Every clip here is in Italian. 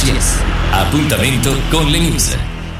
RCS. Appuntamento con le news.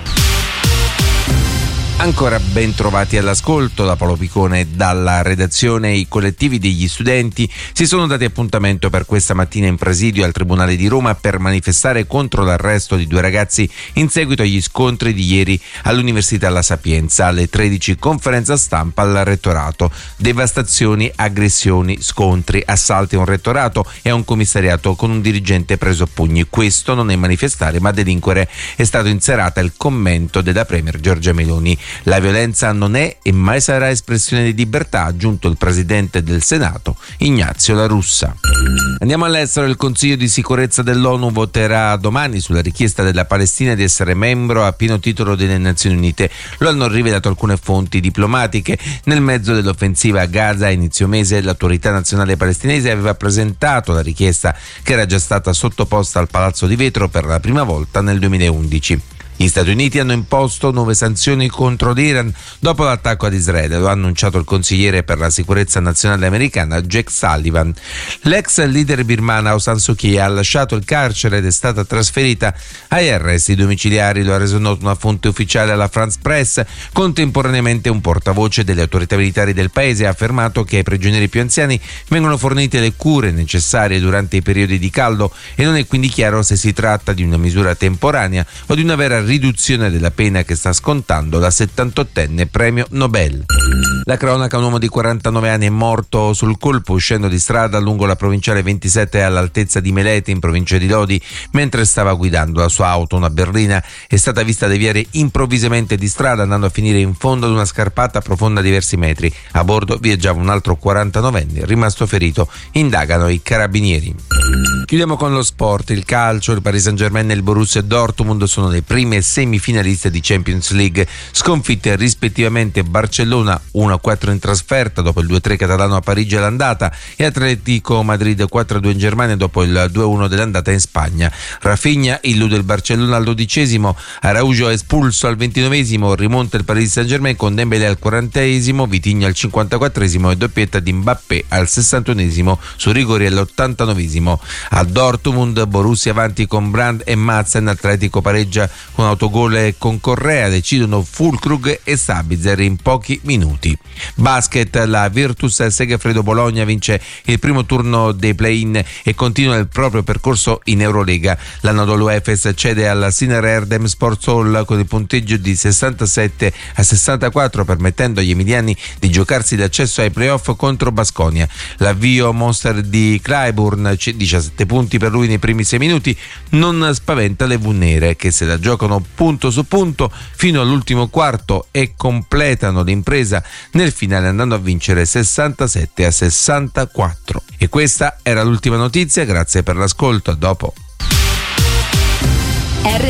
Ancora ben trovati all'ascolto da Paolo Picone. Dalla redazione i collettivi degli studenti si sono dati appuntamento per questa mattina in presidio al Tribunale di Roma per manifestare contro l'arresto di 2 ragazzi in seguito agli scontri di ieri all'Università La Sapienza. Alle 13 conferenza stampa al rettorato. Devastazioni, aggressioni, scontri, assalti a un rettorato e a un commissariato con un dirigente preso a pugni. Questo non è manifestare ma delinquere, è stato in serata il commento della Premier Giorgia Meloni. La violenza non è e mai sarà espressione di libertà, ha aggiunto il presidente del Senato, Ignazio La Russa. Andiamo all'estero. Il Consiglio di sicurezza dell'ONU voterà domani sulla richiesta della Palestina di essere membro a pieno titolo delle Nazioni Unite. Lo hanno rivelato alcune fonti diplomatiche. Nel mezzo dell'offensiva a Gaza a inizio mese, l'autorità nazionale palestinese aveva presentato la richiesta, che era già stata sottoposta al Palazzo di Vetro per la prima volta nel 2011. Gli Stati Uniti hanno imposto nuove sanzioni contro l'Iran dopo l'attacco ad Israele, lo ha annunciato il consigliere per la sicurezza nazionale americana Jake Sullivan. L'ex leader birmana Aung San Suu Kyi ha lasciato il carcere ed è stata trasferita agli arresti domiciliari, lo ha reso noto una fonte ufficiale alla France Press. Contemporaneamente un portavoce delle autorità militari del paese ha affermato che ai prigionieri più anziani vengono fornite le cure necessarie durante i periodi di caldo e non è quindi chiaro se si tratta di una misura temporanea o di una vera riduzione della pena che sta scontando la 78enne premio Nobel. La cronaca: un uomo di 49 anni è morto sul colpo uscendo di strada lungo la provinciale 27 all'altezza di Melete in provincia di Lodi mentre stava guidando la sua auto. Una berlina è stata vista deviare improvvisamente di strada andando a finire in fondo ad una scarpata profonda diversi metri. A bordo viaggiava un altro 49enne rimasto ferito. Indagano i carabinieri. Chiudiamo con lo sport. Il calcio: il Paris Saint-Germain e il Borussia Dortmund sono le prime semifinaliste di Champions League, sconfitte rispettivamente Barcellona 1-4 in trasferta dopo il 2-3 catalano a Parigi all'andata e Atletico Madrid 4-2 in Germania dopo il 2-1 dell'andata in Spagna. Rafinha illude il Barcellona al 12esimo, Araujo è espulso al 29esimo, rimonta il Paris Saint-Germain con Dembélé al 40esimo, Vitinha al 54esimo e doppietta di Mbappé al 61esimo su rigori all'89esimo. A Dortmund Borussia avanti con Brand e Madsen, Atletico pareggia con autogol con Correa, decidono Füllkrug e Sabitzer in pochi minuti. Basket: la Virtus Segafredo Bologna vince il primo turno dei play-in e continua il proprio percorso in Eurolega. L'Anadolu Efes cede alla Siner Erdem Sports Hall con il punteggio di 67-64, permettendo agli emiliani di giocarsi l'accesso ai playoff contro Baskonia. L'avvio Monster di Clyburn, 17 punti per lui nei primi 6 minuti, non spaventa le V-nere che se la giocano punto su punto fino all'ultimo quarto e completano l'impresa nel finale andando a vincere 67-64. E questa era l'ultima notizia, grazie per l'ascolto, a dopo.